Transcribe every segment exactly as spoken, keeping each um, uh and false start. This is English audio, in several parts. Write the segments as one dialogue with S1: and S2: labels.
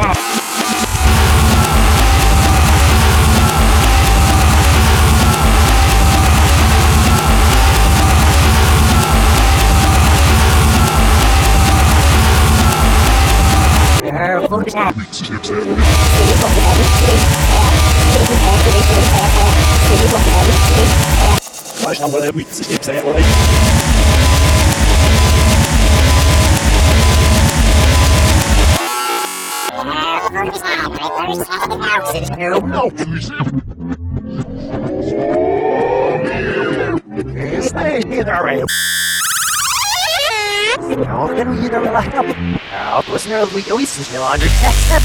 S1: Mas não vou ler muito, se quiser, vou ler. Não, stay here. Now can we don't like up? Now, listener, we go east is no longer test.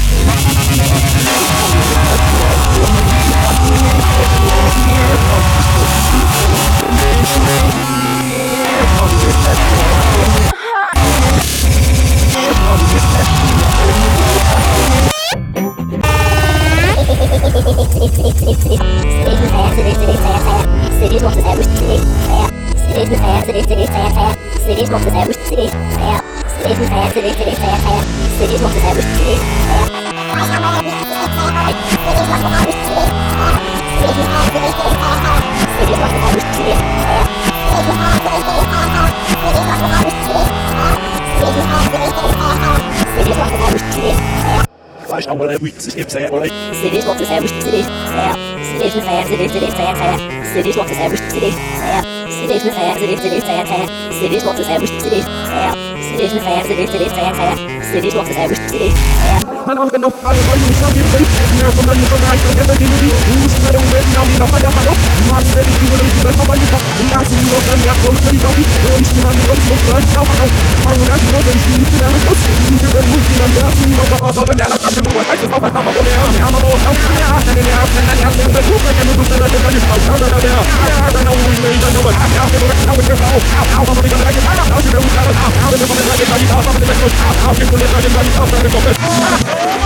S1: Mas não vou ler muito, se quiser, vou ler. Cities want to say cities. Cities with air, cities, cities, say air. Cities want to say cities. Cities with air, cities, cities, say air. Cities want to say cities. Cities with air, cities, cities, say air. Cities want to say cities. Man on the no, I will you some you think. Now from the new right to get the D V D. Who's the way now in the fire hello. Man said you will do the company. Now see you on the apple tree don't be. Don't you man don't look like now. I will not know the you to never go. You will move in and down you know what other than that. I just hope I come up with him. I'm a little help. Yeah, and then I'm and I'm the two can do the other than you out there. I don't know we may don't know what happened. Now we're out. How am I going to get out? How do you know how? How do you know how to get out of the best? How do you know how to get out of the best?